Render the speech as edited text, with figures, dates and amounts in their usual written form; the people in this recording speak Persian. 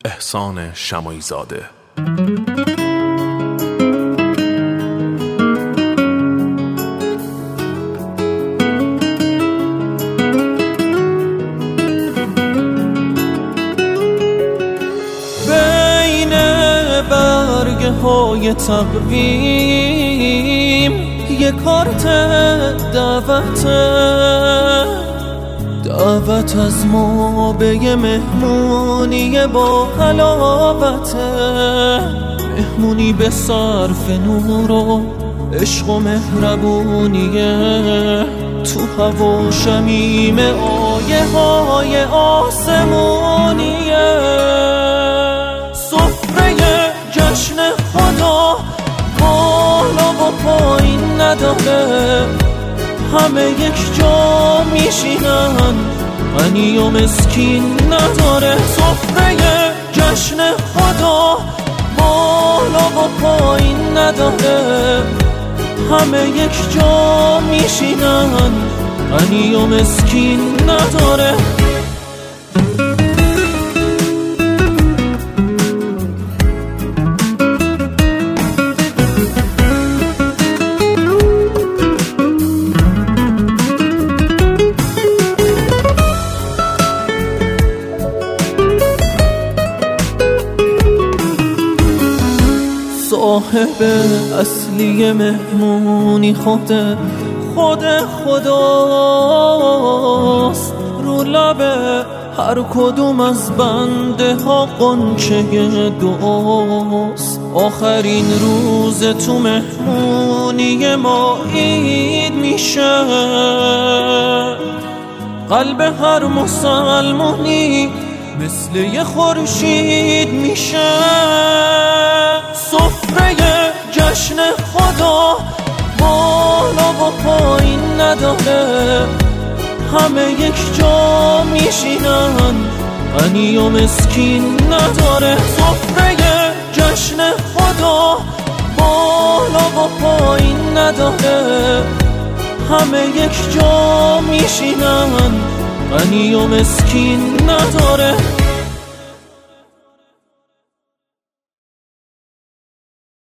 احسان شماعی زاده. بین برگه های تقویم یه کارت دعوت از ما به یه مهمونی با حلاوته، مهمونی به صرف نور و عشق و مهربونیه، تو هوا شمیم آیه های آسمونیه. سفره جشن خدا بالا و پایین نداره، همه یک جا میشینن، غنی و مسکین نداره. سفره جشن خدا بالا و پایین نداره، همه یک جا میشینن، غنی و مسکین نداره. صاحب اصلی مهمونی خداست، رو لب هر کدوم از بنده ها قنچه دعاست. آخرین روز تو مهمونی ما عید میشه، قلب هر مسلمانی مثل یه خورشید میشه. سفره جشن خدا بالا و پایین نداره، همه یک جا میشینن، غنی و مسکین نداره. سفره جشن خدا بالا و پایین نداره، همه یک جا میشینن، غنی و مسکین نداره.